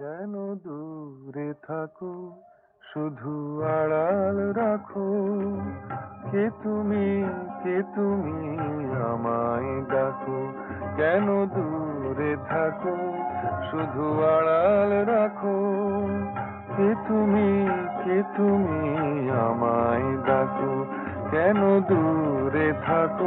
কেন দূরে থাকো, শুধু আড়াল রাখো। কে তুমি আমায় ডাকো। কেন দূরে থাকো, শুধু আড়াল রাখো। কে তুমি আমায় ডাকো। কেন দূরে থাকো।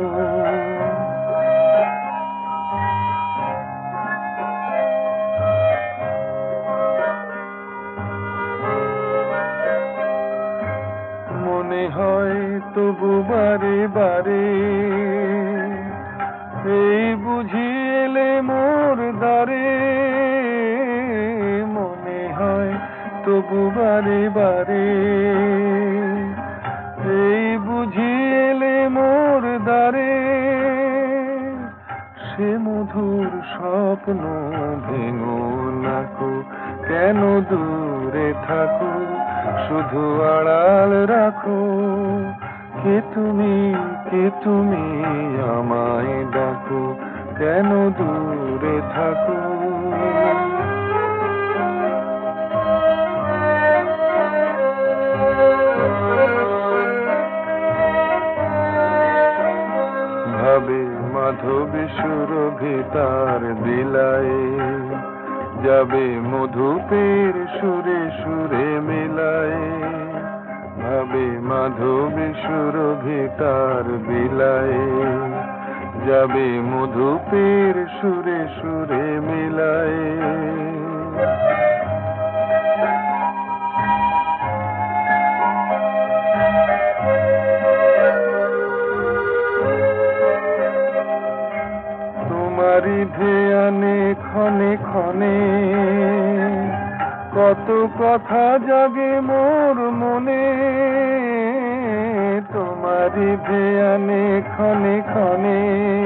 মনে হয় তবু বারে বারে, এই বুঝি এলে মোর দ্বারে। মনে হয় তবু বারে বারে, এই বুঝি এলে মোর দ্বারে। সে মধুর স্বপ্ন ভেঙো নাকো। কেন দূরে থাকো, শুধু আড়াল রাখো। কে তুমি আমায় ডাকো। কেন দূরে থাকো। ভাবে মাধবী সুরভি তার বিলায়ে, যাবে মধুপের সুরে সুরে মিলায়ে। ভাবে মাধবী সুরভি তার বিলায়ে, যাবে মধুপের সুরে সুরে মিলায়ে। তোমারি ধ্যানে ক্ষণে ক্ষণে, কত কথা জাগে মোর মনে। তোমারি ধ্যানে ক্ষণে ক্ষণে,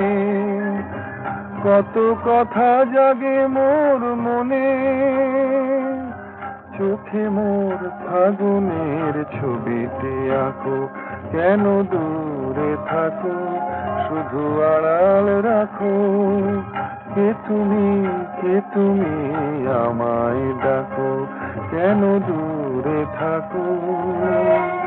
কত কথা জাগে মোর মনে। চোখে মোর ফাগুনের ছবিতে আঁকো। কেন দূরে থাকো, শুধু আড়াল রাখো। কে তুমি আমায় ডাকো। কেন দূরে থাকো।